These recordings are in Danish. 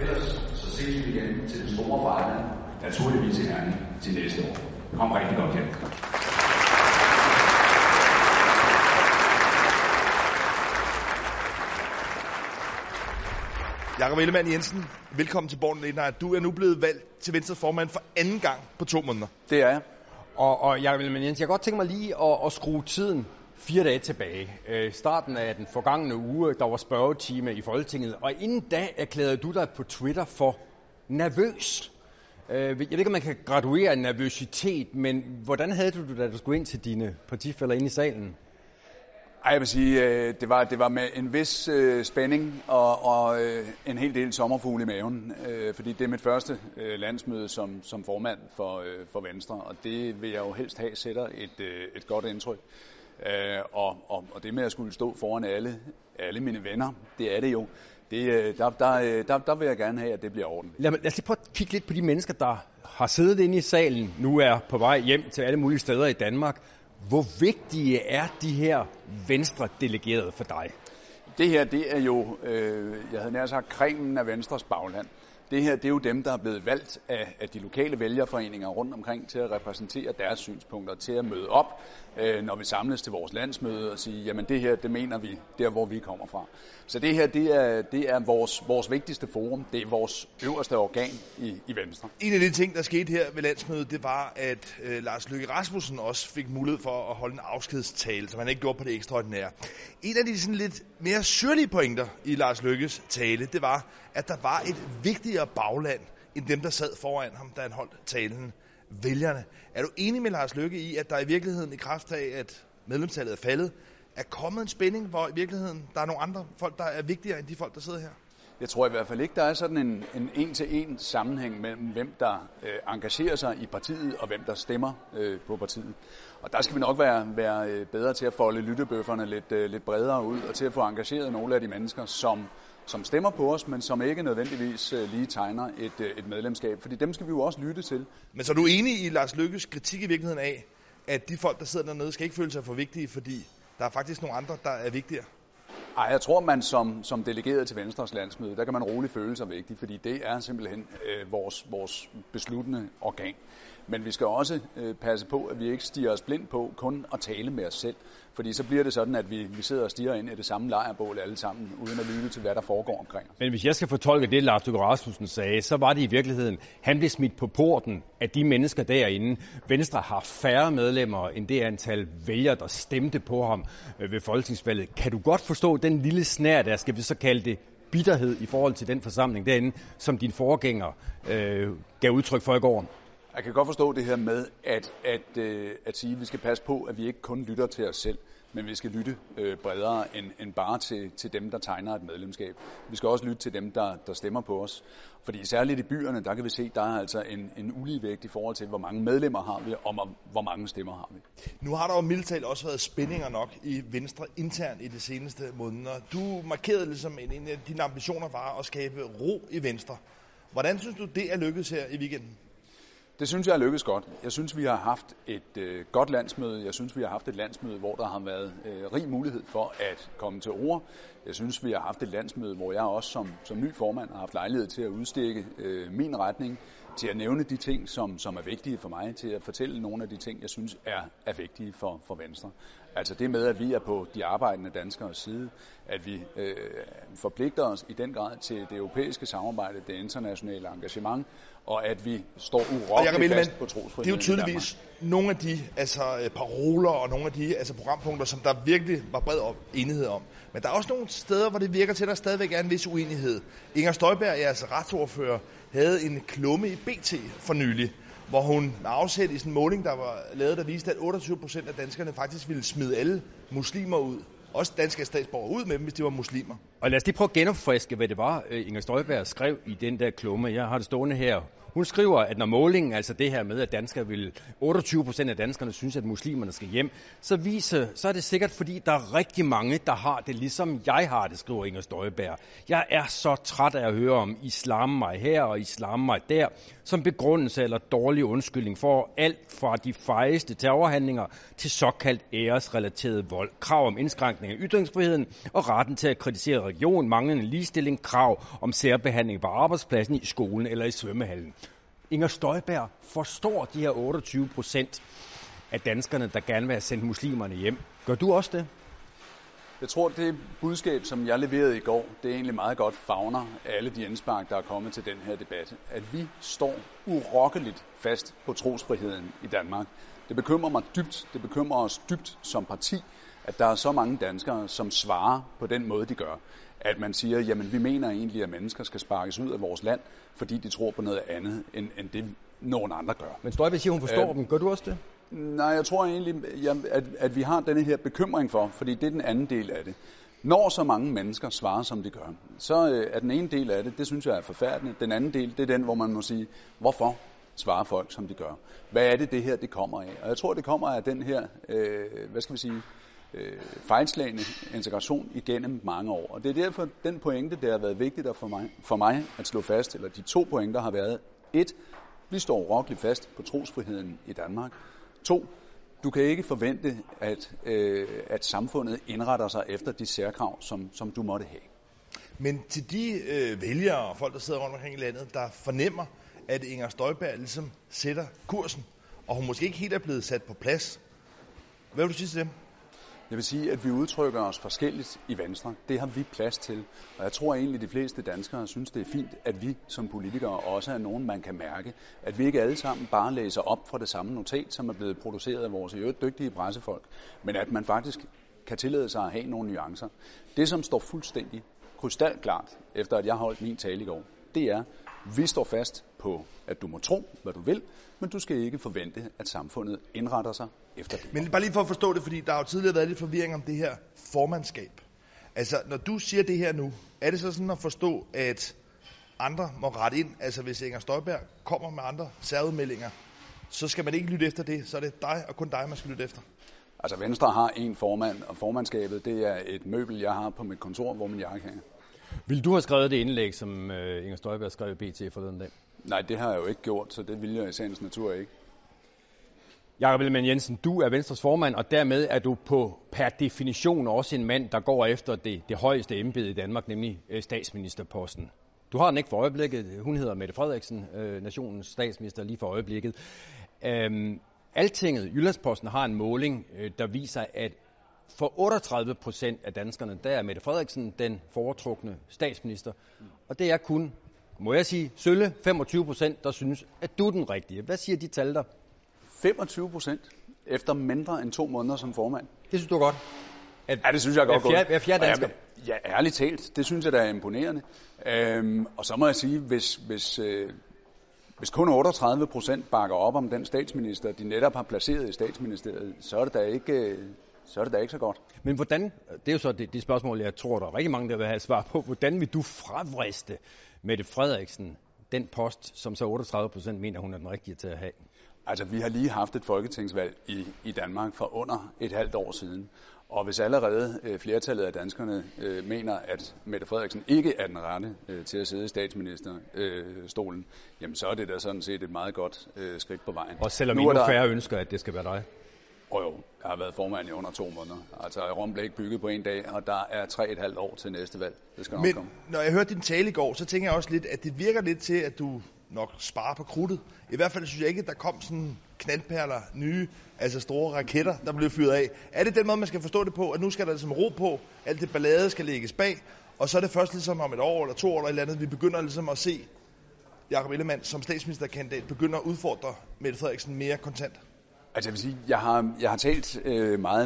ellers så ses vi igen til den store fejring, naturligvis i Herning til næste år. Kom rigtig godt hjem. Jakob Ellemann-Jensen, velkommen til Borgen Late Night. Du er nu blevet valgt til Venstres formand for anden gang på 2 måneder. Det er jeg. Og Jakob Ellemann-Jensen, jeg kan godt tænke mig lige at skrue tiden 4 dage tilbage. Starten af den forgangne uge, der var spørgetime i Folketinget, og inden da erklærede du dig på Twitter for nervøs. Jeg ved ikke, om man kan graduere nervøsitet, men hvordan havde du, da du skulle ind til dine partifæller inde i salen? Ej, jeg vil sige, det var med en vis spænding og en hel del sommerfugle i maven, fordi det er mit første landsmøde som formand for Venstre, og det vil jeg jo helst have sætter et godt indtryk. Og det med at skulle stå foran alle mine venner, det er det jo. Der vil jeg gerne have, at det bliver ordentligt. Lad os lige prøve at kigge lidt på de mennesker, der har siddet inde i salen, nu er på vej hjem til alle mulige steder i Danmark. Hvor vigtige er de her Venstre-delegerede for dig? Det her, det er jo, jeg havde nær sagt, cremen af Venstres bagland. Det her, det er jo dem, der er blevet valgt af de lokale vælgerforeninger rundt omkring til at repræsentere deres synspunkter, til at møde op, når vi samles til vores landsmøde og sige, jamen det her, det mener vi, der hvor vi kommer fra. Så det her, det er vores vigtigste forum, det er vores øverste organ i Venstre. En af de ting, der skete her ved landsmødet, det var, at Lars Løkke Rasmussen også fik mulighed for at holde en afskedstale, som han ikke gjorde på det ekstraordinære. En af de sådan lidt mere syrlige pointer i Lars Løkkes tale, det var, at der var et vigtigere bagland end dem, der sad foran ham, da han holdt talen. Vælgerne. Er du enig med Lars Løkke i, at der i virkeligheden, i kraft af, at medlemstallet er faldet, er kommet en spænding, hvor i virkeligheden der er nogle andre folk, der er vigtigere end de folk, der sidder her? Jeg tror i hvert fald ikke, der er sådan en en-til-en sammenhæng mellem, hvem der engagerer sig i partiet, og hvem der stemmer på partiet. Og der skal vi nok være bedre til at folde lyttebøfferne lidt bredere ud, og til at få engageret nogle af de mennesker, som stemmer på os, men som ikke nødvendigvis lige tegner et medlemskab. Fordi dem skal vi jo også lytte til. Men så er du enig i Lars Løkkes kritik i virkeligheden af, at de folk, der sidder dernede, skal ikke føle sig for vigtige, fordi der er faktisk nogle andre, der er vigtigere? Ej, jeg tror, man som delegeret til Venstres landsmøde, der kan man roligt føle sig vigtig, fordi det er simpelthen vores besluttende organ. Men vi skal også passe på, at vi ikke stirrer os blind på kun at tale med os selv. Fordi så bliver det sådan, at vi sidder og stirrer ind i det samme lejrbål alle sammen, uden at lytte til, hvad der foregår omkring os. Men hvis jeg skal fortolke det, Lars Løkke Rasmussen sagde, så var det i virkeligheden, han blev smidt på porten af de mennesker derinde. Venstre har færre medlemmer end det antal vælgere, der stemte på ham ved folketingsvalget. Kan du godt forstå den lille snær, der skal vi så kalde det bitterhed i forhold til den forsamling derinde, som din forgænger gav udtryk for i går? Jeg kan godt forstå det her med at sige, at vi skal passe på, at vi ikke kun lytter til os selv, men vi skal lytte bredere end bare til dem, der tegner et medlemskab. Vi skal også lytte til dem, der stemmer på os. Fordi særligt i byerne, der kan vi se, der er altså en uligevægt i forhold til, hvor mange medlemmer har vi, og hvor mange stemmer har vi. Nu har der jo mildt talt også været spændinger nok i Venstre internt i de seneste måneder. Du markerede ligesom, en af dine ambitioner var at skabe ro i Venstre. Hvordan synes du, det er lykkedes her i weekenden? Det synes jeg er lykkedes godt. Jeg synes, vi har haft et godt landsmøde. Jeg synes, vi har haft et landsmøde, hvor der har været rig mulighed for at komme til ord. Jeg synes, vi har haft et landsmøde, hvor jeg også som ny formand har haft lejlighed til at udstikke min retning, til at nævne de ting, som er vigtige for mig, til at fortælle nogle af de ting, jeg synes er vigtige for Venstre. Altså det med, at vi er på de arbejdende danskeres side, at vi forpligter os i den grad til det europæiske samarbejde, det internationale engagement, og at vi står urokkeligt fast på trosfriheden. Det er jo tydeligvis nogle af de paroler og nogle af de programpunkter, som der virkelig var bred enighed om. Men der er også nogle steder, hvor det virker til, at der stadigvæk er en vis uenighed. Inger Støjberg, jeres retsordfører, havde en klumme i BT for nylig, hvor hun med afsæt i sådan en måling, der var lavet, der viste, at 28% af danskerne faktisk ville smide alle muslimer ud. Også danske statsborgere ud med dem, hvis de var muslimer. Og lad os lige prøve at genopfriske, hvad det var, Inger Støjberg skrev i den der klumme. Jeg har det stående her. Hun skriver, at når målingen, altså det her med, at 28% af danskerne synes, at muslimerne skal hjem, så er det sikkert, fordi der er rigtig mange, der har det, ligesom jeg har det, skriver Inger Støjberg. Jeg er så træt af at høre om islam mig her og islam mig der, som begrundelse eller dårlig undskyldning for alt fra de fejeste terrorhandlinger til såkaldt æresrelateret vold, krav om indskrænkning af ytringsfriheden og retten til at kritisere region, manglende ligestilling, krav om særbehandling på arbejdspladsen, i skolen eller i svømmehallen. Inger Støjberg forstår de her 28% af danskerne, der gerne vil have sendt muslimerne hjem. Gør du også det? Jeg tror, det budskab, som jeg leverede i går, det er egentlig meget godt favner alle de indspark, der er kommet til den her debat. At vi står urokkeligt fast på trosfriheden i Danmark. Det bekymrer mig dybt, det bekymrer os dybt som parti, at der er så mange danskere, som svarer på den måde, de gør. At man siger, jamen vi mener egentlig, at mennesker skal sparkes ud af vores land, fordi de tror på noget andet, end det nogen andre gør. Men Støjberg siger, hun forstår dem. Gør du også det? Nej, jeg tror egentlig, at vi har denne her bekymring for, fordi det er den anden del af det. Når så mange mennesker svarer, som de gør, så er den ene del af det, det synes jeg er forfærdeligt. Den anden del, det er den, hvor man må sige, hvorfor svarer folk, som de gør? Hvad er det her, det kommer af? Og jeg tror, det kommer af den her, fejlslagne integration igennem mange år. Og det er derfor, den pointe, der har været vigtigt for mig at slå fast, eller de 2 pointer har været, 1, vi står urokkeligt fast på trosfriheden i Danmark. 2, du kan ikke forvente, at samfundet indretter sig efter de særkrav, som du måtte have. Men til de vælgere og folk, der sidder rundt omkring i landet, der fornemmer, at Inger Støjberg ligesom sætter kursen, og hun måske ikke helt er blevet sat på plads. Hvad vil du sige til dem? Jeg vil sige, at vi udtrykker os forskelligt i Venstre. Det har vi plads til. Og jeg tror egentlig, at de fleste danskere synes, det er fint, at vi som politikere også er nogen, man kan mærke. At vi ikke alle sammen bare læser op fra det samme notat, som er blevet produceret af vores dygtige pressefolk. Men at man faktisk kan tillade sig at have nogle nuancer. Det, som står fuldstændig krystalklart, efter at jeg holdt min tale i går, det er, vi står fast på, at du må tro, hvad du vil, men du skal ikke forvente, at samfundet indretter sig efter det. Men bare lige for at forstå det, fordi der har jo tidligere været lidt forvirring om det her formandskab. Altså, når du siger det her nu, er det så sådan at forstå, at andre må rette ind? Altså, hvis Inger Støjberg kommer med andre særudmeldinger, så skal man ikke lytte efter det, så er det dig og kun dig, man skal lytte efter. Altså, Venstre har en formand, og formandskabet, det er et møbel, jeg har på mit kontor, hvor min jakke hænger. Vil du have skrevet det indlæg, som Inger Støjberg skrev i BT forleden dag? Nej, det har jeg jo ikke gjort, så det vil jeg i sagens natur ikke. Jakob Ellemann-Jensen, du er Venstres formand, og dermed er du per definition også en mand, der går efter det højeste embede i Danmark, nemlig statsministerposten. Du har den ikke for øjeblikket. Hun hedder Mette Frederiksen, nationens statsminister lige for øjeblikket. Altinget, Jyllandsposten, har en måling, der viser, at for 38% af danskerne, der er Mette Frederiksen den foretrukne statsminister. Og det er kun, må jeg sige, sølle 25%, der synes, at du er den rigtige. Hvad siger de tal der? 25% efter mindre end 2 måneder som formand. Det synes du godt? Ja, det synes jeg godt. Hver fjerde dansker? Ja, ærligt talt. Det synes jeg, der er imponerende. Og så må jeg sige, hvis kun 38% bakker op om den statsminister, de netop har placeret i statsministeriet, så er det da ikke så godt. Men hvordan, det er jo så det spørgsmål, jeg tror, der er rigtig mange, der vil have svar på, hvordan vil du fravriste Mette Frederiksen den post, som så 38% mener, hun er den rigtige til at have? Altså, vi har lige haft et folketingsvalg i Danmark for under et halvt år siden. Og hvis allerede flertallet af danskerne mener, at Mette Frederiksen ikke er den rette til at sidde i statsministerstolen, jamen så er det da sådan set et meget godt skridt på vejen. Og selvom endnu færre ønsker, at det skal være dig? Jo, jeg har været formand i under 2 måneder. Altså, Rom blev ikke bygget på en dag, og der er 3,5 år til næste valg. Det skal nok komme. Når jeg hørte din tale i går, så tænker jeg også lidt, at det virker lidt til, at du nok sparer på krudtet. I hvert fald synes jeg ikke, at der kom sådan knaldperler, nye, altså store raketter, der blev fyret af. Er det den måde, man skal forstå det på, at nu skal der ligesom ro på, alt det ballade skal lægges bag, og så er det først ligesom om 1 år eller 2 år eller et eller andet, vi begynder ligesom at se Jakob Ellemann som statsministerkandidat begynder at udfordre Mette Frederiksen mere kontant? Altså jeg vil sige, jeg har talt meget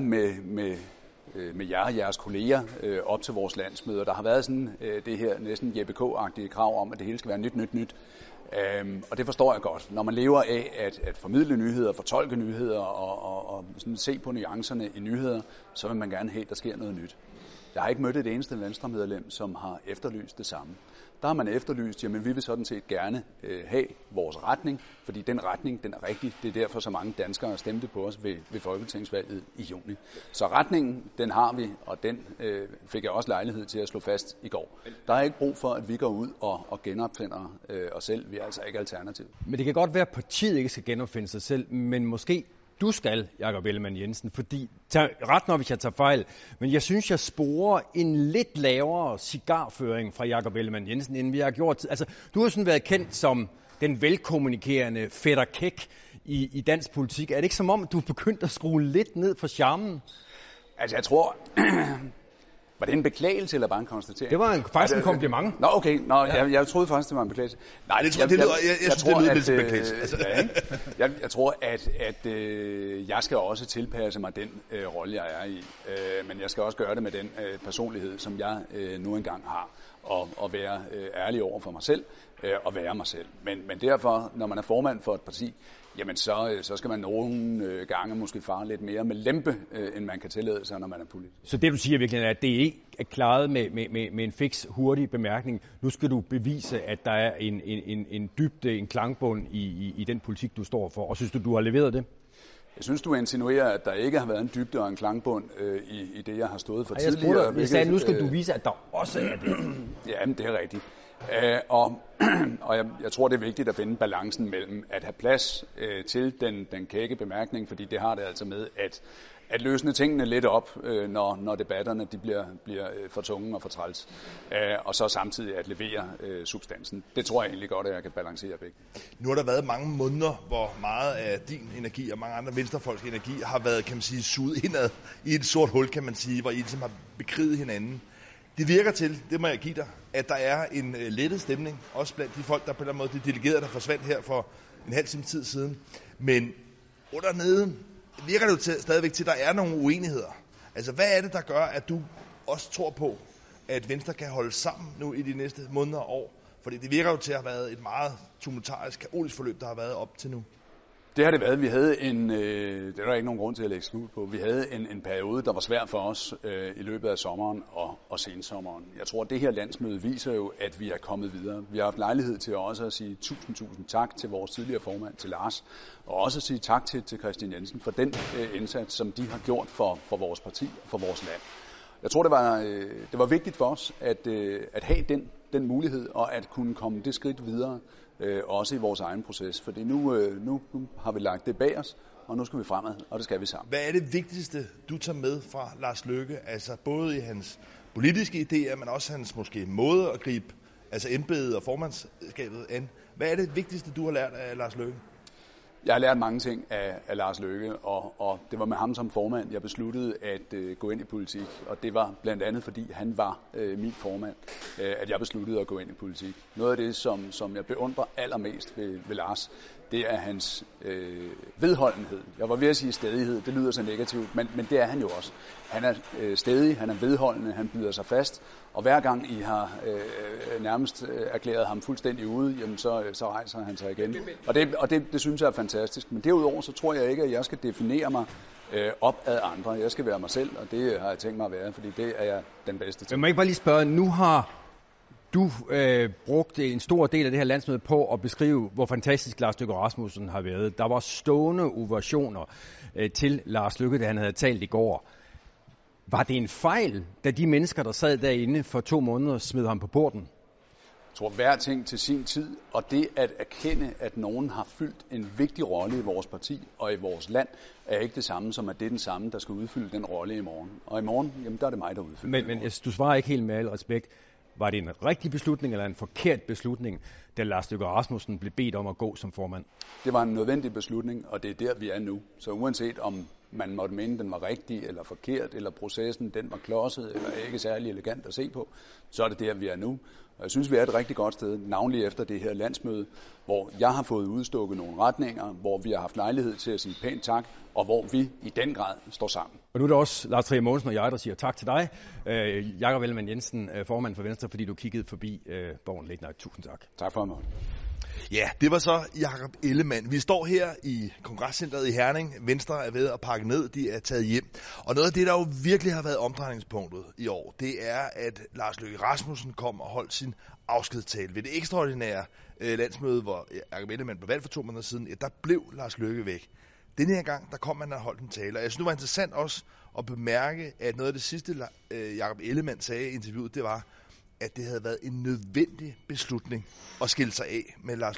med jer og jeres kolleger op til vores landsmøder. Der har været sådan det her næsten Jeppe K-agtige krav om, at det hele skal være nyt. Og det forstår jeg godt. Når man lever af at formidle nyheder, fortolke nyheder og sådan se på nuancerne i nyheder, så vil man gerne have, at der sker noget nyt. Jeg har ikke mødt et eneste Venstre-medlem, som har efterlyst det samme. Der har man efterlyst, jamen vi vil sådan set gerne have vores retning, fordi den retning, den er rigtig. Det er derfor, så mange danskere stemte på os ved Folketingsvalget i juni. Så retningen, den har vi, og den fik jeg også lejlighed til at slå fast i går. Der er ikke brug for, at vi går ud og genopfinder os selv. Vi er altså ikke alternativ. Men det kan godt være, at partiet ikke skal genopfinde sig selv, men måske du skal, Jakob Ellemann-Jensen, fordi, ret når hvis jeg tager fejl, men jeg synes, jeg sporer en lidt lavere cigarføring fra Jakob Ellemann-Jensen, end vi har gjort. Altså, du har sådan været kendt som den velkommunikerende fætter kæk i dansk politik. Er det ikke som om, du er begyndt at skrue lidt ned for charmen? Altså, jeg tror... Var det en beklagelse eller bare en konstatering? Det var faktisk en kompliment. Nå, okay. Nå, jeg troede faktisk, det var en beklagelse. Nej, det tror jeg tror, det lyder lidt beklagelse. Jeg tror, at jeg skal også tilpasse mig den rolle, jeg er i. Men jeg skal også gøre det med den personlighed, som jeg nu engang har. Og være ærlig over for mig selv og være mig selv. Men derfor, når man er formand for et parti, jamen så skal man nogle gange måske fare lidt mere med lempe, end man kan tillade sig, når man er politiker. Så det du siger virkelig er, at det ikke er klaret med en fiks, hurtig bemærkning. Nu skal du bevise, at der er en dybde, en klangbund i den politik, du står for. Og synes du har leveret det? Jeg synes, du insinuerer, at der ikke har været en dybde og en klangbund i det, jeg har stået for tidligere. Jeg sagde, nu skal du vise, at der også er det. Jamen, det er rigtigt. Og jeg tror, det er vigtigt at finde balancen mellem at have plads til den kække bemærkning, fordi det har det altså med at løsne tingene lidt op, når debatterne de bliver for tunge og for træls, og så samtidig at levere substansen. Det tror jeg egentlig godt, at jeg kan balancere begge. Nu har der været mange måneder, hvor meget af din energi og mange andre venstrefolks energi har været, kan man sige, suget indad i et sort hul, kan man sige, hvor I ligesom har bekriget hinanden. Det virker til, det må jeg give dig, at der er en lettet stemning, også blandt de folk, der på den måde, de delegerede, der forsvandt her for en halv time tid siden. Men undernede virker det jo stadigvæk til, at der er nogle uenigheder. Altså, hvad er det, der gør, at du også tror på, at Venstre kan holde sammen nu i de næste måneder og år? Fordi det virker jo til at have været et meget tumultarisk, kaotisk forløb, der har været op til nu. Det har det været. Vi havde det er der ikke nogen grund til at lægge slut på. Vi havde en periode, der var svær for os i løbet af sommeren og sensommeren. Jeg tror, at det her landsmøde viser jo, at vi er kommet videre. Vi har haft lejlighed til også at sige tusind tak til vores tidligere formand, til Lars, og også at sige tak til Christian Jensen for den indsats, som de har gjort for vores parti og for vores land. Jeg tror, det var vigtigt for os at have den mulighed og at kunne komme det skridt videre, også i vores egen proces. Fordi nu har vi lagt det bag os, og nu skal vi fremad, og det skal vi sammen. Hvad er det vigtigste, du tager med fra Lars Løkke? Altså både i hans politiske idéer, men også hans måske måde at gribe embedet og formandskabet an. Hvad er det vigtigste, du har lært af Lars Løkke? Jeg har lært mange ting af Lars Løkke, og det var med ham som formand, jeg besluttede at gå ind i politik. Og det var blandt andet, fordi han var min formand, at jeg besluttede at gå ind i politik. Noget af det, som jeg beundrer allermest ved Lars, det er hans vedholdenhed. Jeg var ved at sige stædighed, det lyder så negativt, men det er han jo også. Han er stædig, han er vedholdende, han bider sig fast, og hver gang I har nærmest erklæret ham fuldstændig ude, jamen så rejser han sig igen. Og det synes jeg er fantastisk. Men derudover så tror jeg ikke, at jeg skal definere mig op ad andre. Jeg skal være mig selv, og det har jeg tænkt mig at være, fordi det er jeg den bedste til. Jeg må ikke bare lige spørge, nu har du brugte en stor del af det her landsmøde på at beskrive, hvor fantastisk Lars Løkke Rasmussen har været. Der var stående ovationer til Lars Løkke, da han havde talt i går. Var det en fejl, da de mennesker, der sad derinde for 2 måneder, smed ham på porten? Jeg tror, hver ting til sin tid, og det at erkende, at nogen har fyldt en vigtig rolle i vores parti og i vores land, er ikke det samme som, at det er den samme, der skal udfylde den rolle i morgen. Og i morgen, jamen der er det mig, der udfylder. Men du svarer ikke helt med al respekt. Var det en rigtig beslutning eller en forkert beslutning, da Lars Løkke Rasmussen blev bedt om at gå som formand? Det var en nødvendig beslutning, og det er der, vi er nu. Så uanset om man måtte mene, den var rigtig eller forkert, eller processen den var klodset eller ikke særlig elegant at se på, så er det der, vi er nu. Og jeg synes, vi er et rigtig godt sted, navnlig efter det her landsmøde, hvor jeg har fået udstukket nogle retninger, hvor vi har haft lejlighed til at sige pænt tak, og hvor vi i den grad står sammen. Og nu er det også Lars Trier Mogensen og jeg, der siger tak til dig, Jakob Ellemann-Jensen, formand for Venstre, fordi du kiggede forbi Borgen Late Night. Tusind tak. Tak for mig. Ja, det var så Jakob Ellemann. Vi står her i Kongresscentret i Herning. Venstre er ved at pakke ned, de er taget hjem. Og noget af det, der jo virkelig har været omdrejningspunktet i år, det er, at Lars Løkke Rasmussen kom og holdt sin afskedstale ved det ekstraordinære landsmøde, hvor Jakob Ellemann blev valgt for 2 måneder siden. Ja, der blev Lars Løkke væk. Denne her gang, der kom man og holdt en tale. Og jeg synes, det var interessant også at bemærke, at noget af det sidste, Jakob Ellemann sagde i interviewet, det var, at det havde været en nødvendig beslutning at skille sig af med Lars Løkke.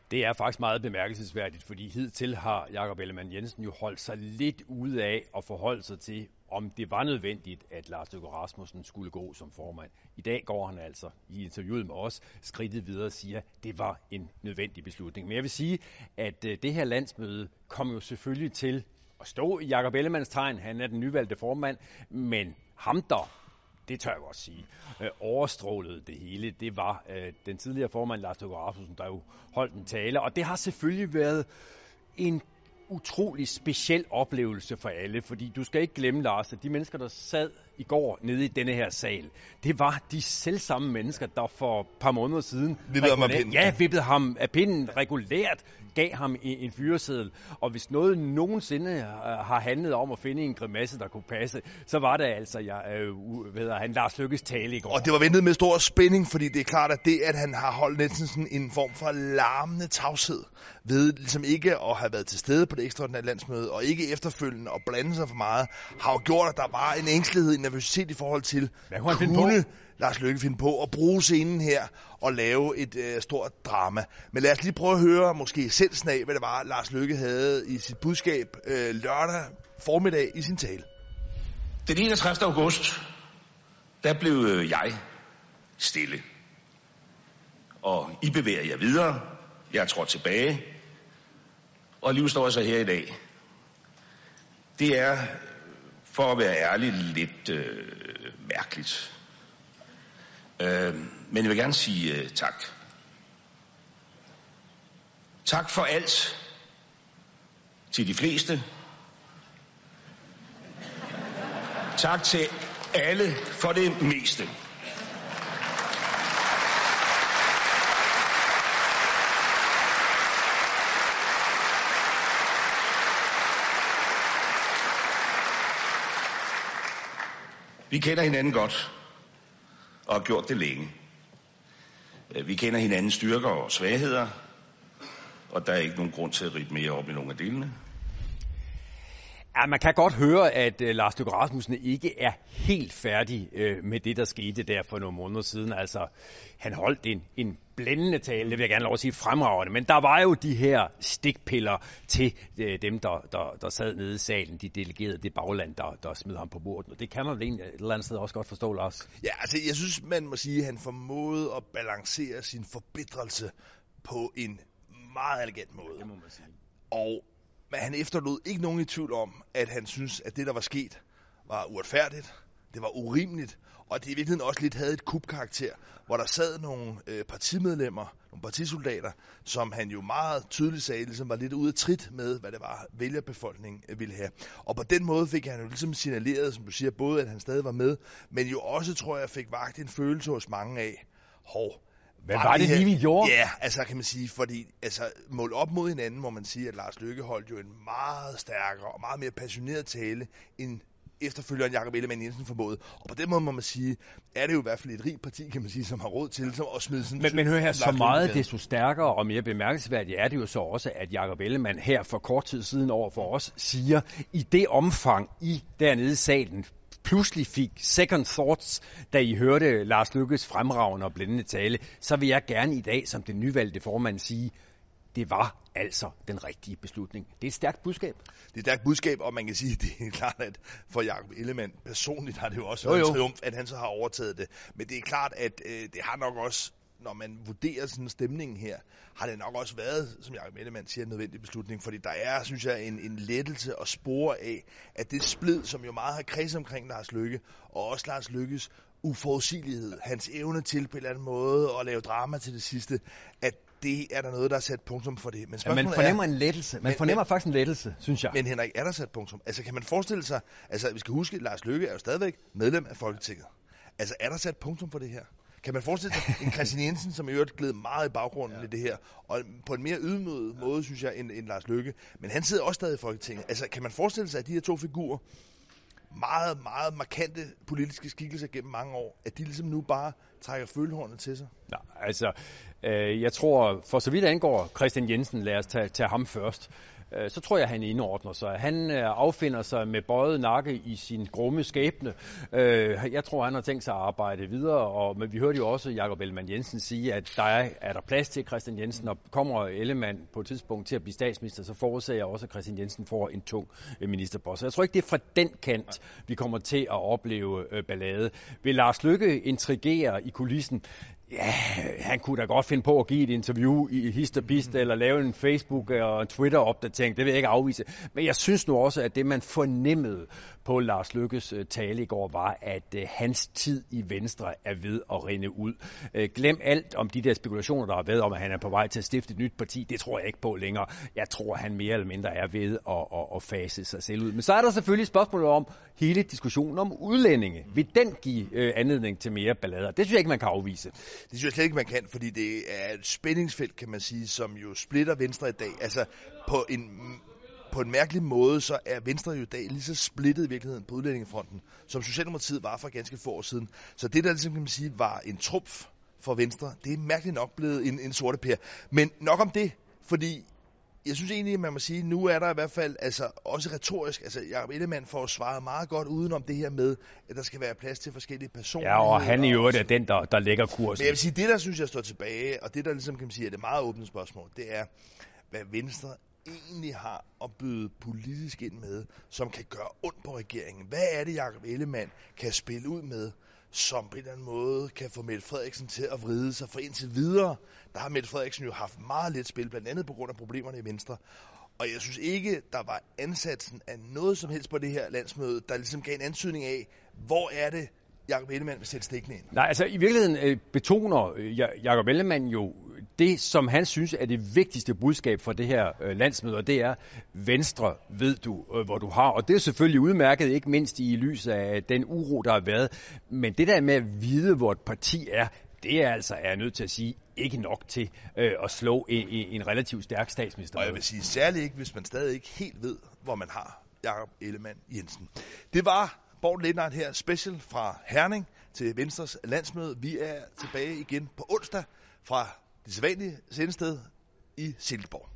Det er faktisk meget bemærkelsesværdigt, fordi hidtil har Jakob Ellemann-Jensen jo holdt sig lidt ude af at forholde sig til, om det var nødvendigt, at Lars Løkke Rasmussen skulle gå som formand. I dag går han altså i interviewet med os skridtet videre og siger, at det var en nødvendig beslutning. Men jeg vil sige, at det her landsmøde kom jo selvfølgelig til at stå i Jakob Ellemanns tegn. Han er den nyvalgte formand, men ham der, det tør jeg godt sige, overstrålede det hele. Det var den tidligere formand Lars Løkke Rasmussen, der jo holdt en tale, og det har selvfølgelig været en utrolig speciel oplevelse for alle, fordi du skal ikke glemme, Lars, at de mennesker, der sad i går nede i denne her sal, det var de selvsamme mennesker, der for et par måneder siden vippede ham af pinden regulært, gav ham en fyreseddel, og hvis noget nogensinde har handlet om at finde en grimasse, der kunne passe, så var det altså Lars Løkkes tale i går. Og det var ventet med stor spænding, fordi det er klart, at det, at han har holdt næsten sådan en form for larmende tavshed ved ligesom ikke at have været til stede på det ekstraordinære landsmøde, og ikke efterfølgende at blande sig for meget, har jo gjort, at der var en ængstelighed, en nervøsitet i forhold til, kunne Lars Løkke finde på at bruge scenen her og lave et stort drama. Men lad os lige prøve at høre måske essensen af, hvad det var, Lars Løkke havde i sit budskab lørdag formiddag i sin tale. Den 31. august, der blev jeg stille. Og I bevæger jer videre. Jeg tror tilbage. Og alligevel står jeg så her i dag. Det er, for at være ærlig, lidt mærkeligt. Men jeg vil gerne sige tak. Tak for alt til de fleste. Tak til alle for det meste. Vi kender hinanden godt og har gjort det længe. Vi kender hinandens styrker og svagheder, og der er ikke nogen grund til at ride mere op i nogle af delene. Ja, man kan godt høre, at Lars Løkke Rasmussen ikke er helt færdig med det, der skete der for nogle måneder siden. Altså, han holdt en blændende tale, det vil jeg gerne lov at sige, fremragende. Men der var jo de her stikpiller til dem, der sad nede i salen, de delegerede det bagland, der smed ham på bordet. Og det kan man vel egentlig et eller andet sted også godt forstå, Lars. Ja, altså jeg synes, man må sige, at han formåede at balancere sin forbitrelse på en meget elegant måde. Det må man sige. Men han efterlod ikke nogen i tvivl om, at han synes, at det, der var sket, var uretfærdigt, det var urimeligt, og det i virkeligheden også lidt havde et kubkarakter, hvor der sad nogle partimedlemmer, nogle partisoldater, som han jo meget tydeligt sagde, ligesom var lidt ude af trit med, hvad det var, vælgerbefolkningen ville have. Og på den måde fik han jo ligesom signaleret, som du siger, både at han stadig var med, men jo også, tror jeg, fik vagt en følelse hos mange af, hvad var det lige, vi gjorde? Ja, altså kan man sige, fordi mål op mod hinanden, må man sige, at Lars Løkke holdt jo en meget stærkere og meget mere passioneret tale, end efterfølgeren Jakob Ellemann-Jensen formåede. Og på den måde må man sige, er det jo i hvert fald et rigt parti, kan man sige, som har råd til at smide sådan... Men hør her, så meget desto stærkere og mere bemærkelsesværdigt er det jo så også, at Jakob Ellemann her for kort tid siden over for os siger, i det omfang I dernede i salen pludselig fik second thoughts, da I hørte Lars Løkkes fremragende og blændende tale, så vil jeg gerne i dag som den nyvalgte formand sige, det var altså den rigtige beslutning. Det er et stærkt budskab. Det er et stærkt budskab, og man kan sige, det er klart, at for Jakob Ellemann personligt har det jo også været en triumf, at han så har overtaget det. Men det er klart, at det har nok også, når man vurderer sådan stemningen her, har det nok også været, som Jakob Ellemann siger, en nødvendig beslutning, fordi der er, synes jeg, en lettelse og spore af, at det splid, som jo meget har kredset omkring Lars Løkke, og også Lars Løkkes uforudsigelighed, hans evne til på en eller anden måde at lave drama til det sidste, at det er der noget, der er sat punktum for det. Men man fornemmer en lettelse. Man fornemmer faktisk en lettelse, synes jeg. Men Henrik, er der sat punktum? Altså kan man forestille sig, altså vi skal huske, at Lars Løkke er jo stadigvæk medlem af Folketinget. Altså er der sat punktum for det her? Kan man forestille sig en Kristian Jensen, som i øvrigt gled meget i baggrunden i det her, og på en mere ydmyget måde, synes jeg, end Lars Løkke. Men han sidder også stadig i Folketinget. Altså kan man forestille sig, at de her to figurer, meget, meget markante politiske skikkelser gennem mange år, at de ligesom nu bare trækker følehornet til sig? Nej, altså, jeg tror, for så vidt angår Kristian Jensen, lad os tage ham først. så tror jeg, han indordner sig. Han affinder sig med bøjet nakke i sin grumme skæbne. Jeg tror, han har tænkt sig at arbejde videre, men vi hørte jo også Jakob Ellemann-Jensen sige, at er der plads til Kristian Jensen, og kommer Ellemann på et tidspunkt til at blive statsminister, så forudser jeg også, at Kristian Jensen får en tung ministerpost. Jeg tror ikke, det er fra den kant, vi kommer til at opleve ballade. Vil Lars Løkke intrigere i kulissen? Ja, han kunne da godt finde på at give et interview i hist og pist, eller lave en Facebook- og en Twitter-opdatering. Det vil jeg ikke afvise. Men jeg synes nu også, at det, man fornemmede på Lars Løkkes tale i går, var, at hans tid i Venstre er ved at rinde ud. Glem alt om de der spekulationer, der har været om, at han er på vej til at stifte et nyt parti. Det tror jeg ikke på længere. Jeg tror, han mere eller mindre er ved at fase sig selv ud. Men så er der selvfølgelig spørgsmålet om hele diskussionen om udlændinge. Vil den give anledning til mere ballader? Det synes jeg ikke, man kan afvise. Det synes jeg slet ikke, man kan, fordi det er et spændingsfelt, kan man sige, som jo splitter Venstre i dag. Altså, på en mærkelig måde, så er Venstre jo i dag lige så splittet i virkeligheden på udlændingefronten, som Socialdemokratiet var for ganske få år siden. Så det, der ligesom, kan man sige, var en trumf for Venstre, det er mærkeligt nok blevet en sorte pære. Men nok om det, fordi jeg synes egentlig, man må sige, nu er der i hvert fald, altså også retorisk, altså Jakob Ellemann får svaret meget godt udenom det her med, at der skal være plads til forskellige personer. Ja, og han i øvrigt er den, der lægger kursen. Men jeg vil sige, det der synes jeg står tilbage, og det der ligesom kan man sige, er det meget åbne spørgsmål, det er, hvad Venstre egentlig har at byde politisk ind med, som kan gøre ondt på regeringen. Hvad er det, Jakob Ellemann kan spille ud med, som på en eller anden måde kan få Mette Frederiksen til at vride sig? For indtil videre, der har Mette Frederiksen jo haft meget lidt spil, blandt andet på grund af problemerne i Venstre. Og jeg synes ikke, der var ansatsen af noget som helst på det her landsmøde, der ligesom gav en antydning af, hvor er det, Jakob Ellemann vil sætte stikkene ind. Nej, altså i virkeligheden betoner Jakob Ellemann jo det, som han synes er det vigtigste budskab for det her landsmøde, og det er, Venstre ved du, hvor du har. Og det er selvfølgelig udmærket, ikke mindst i lyset af den uro, der har været. Men det der med at vide, hvor et parti er, det er altså, er jeg nødt til at sige, ikke nok til at slå en relativt stærk statsminister. Og jeg vil sige særligt ikke, hvis man stadig ikke helt ved, hvor man har Jakob Ellemann-Jensen. Det var Borgen Late Night her, special fra Herning til Venstres landsmøde. Vi er tilbage igen på onsdag fra det sædvanlige sendested i Silkeborg.